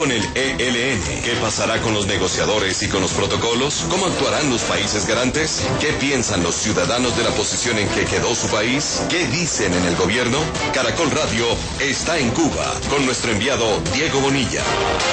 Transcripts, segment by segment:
Con el ELN, ¿qué pasará con los negociadores y con los protocolos? ¿Cómo actuarán los países garantes? ¿Qué piensan los ciudadanos de la posición en que quedó su país? ¿Qué dicen en el gobierno? Caracol Radio está en Cuba con nuestro enviado Diego Bonilla.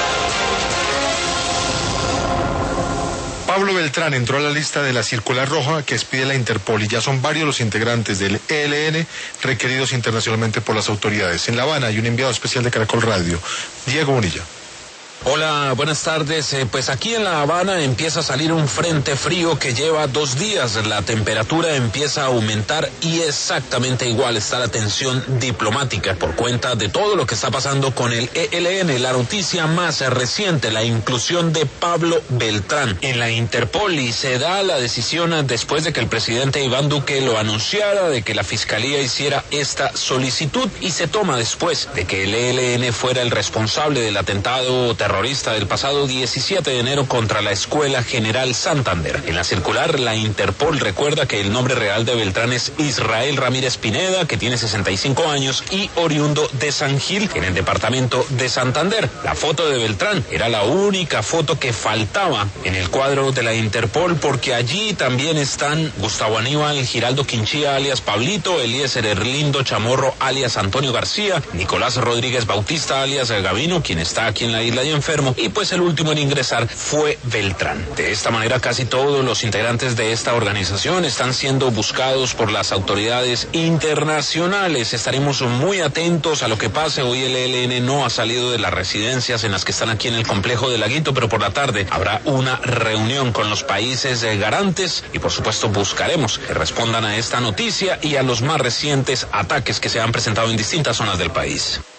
Pablo Beltrán entró a la lista de la circular roja que expide la Interpol y ya son varios los integrantes del ELN requeridos internacionalmente por las autoridades. En La Habana hay un enviado especial de Caracol Radio, Diego Bonilla. Hola, buenas tardes. Pues aquí en La Habana empieza a salir un frente frío que lleva 2 días. La temperatura empieza a aumentar y exactamente igual está la tensión diplomática por cuenta de todo lo que está pasando con el ELN. La noticia más reciente, la inclusión de Pablo Beltrán en la Interpol, y se da la decisión después de que el presidente Iván Duque lo anunciara, de que la fiscalía hiciera esta solicitud, y se toma después de que el ELN fuera el responsable del atentado terrorista del pasado 17 de enero contra la Escuela General Santander. En la circular, la Interpol recuerda que el nombre real de Beltrán es Israel Ramírez Pineda, que tiene 65 años y oriundo de San Gil, en el departamento de Santander. La foto de Beltrán era la única foto que faltaba en el cuadro de la Interpol, porque allí también están Gustavo Aníbal Giraldo Quinchía, alias Pablito, Eliezer Erlindo Chamorro, alias Antonio García, Nicolás Rodríguez Bautista, alias Gavino, quien está aquí en la isla y enfermo, y pues el último en ingresar fue Beltrán. De esta manera, casi todos los integrantes de esta organización están siendo buscados por las autoridades internacionales. Estaremos muy atentos a lo que pase. Hoy el ELN no ha salido de las residencias en las que están aquí en el complejo de Laguito, pero por la tarde habrá una reunión con los países garantes y por supuesto buscaremos que respondan a esta noticia y a los más recientes ataques que se han presentado en distintas zonas del país.